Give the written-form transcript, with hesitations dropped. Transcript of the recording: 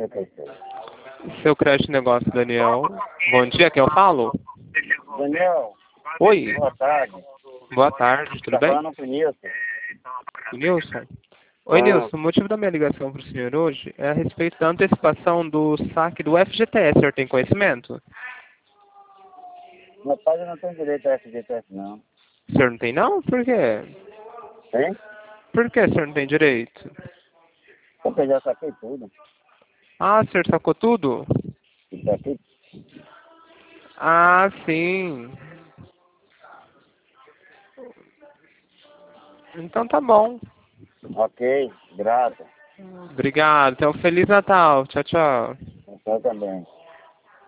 56. Seu crédito negócio, Daniel. Bom dia, quem eu falo? Daniel, Oi, boa tarde. boa tarde, tudo Tá bem? falando com o Nilson. O Nilson? Oi, Nilson, o motivo da minha ligação para o senhor hoje é a respeito da antecipação do saque do FGTS. O senhor tem conhecimento? Meu pai não tem direito a FGTS, não. O senhor não tem, não? Por quê? Tem? Por que o senhor não tem direito? Porque eu já saquei tudo. Ah, o senhor sacou tudo? Isso aqui. Ah, sim. Então tá bom. Ok, grato. Obrigado. Então, Feliz Natal. Tchau, tchau. Eu também.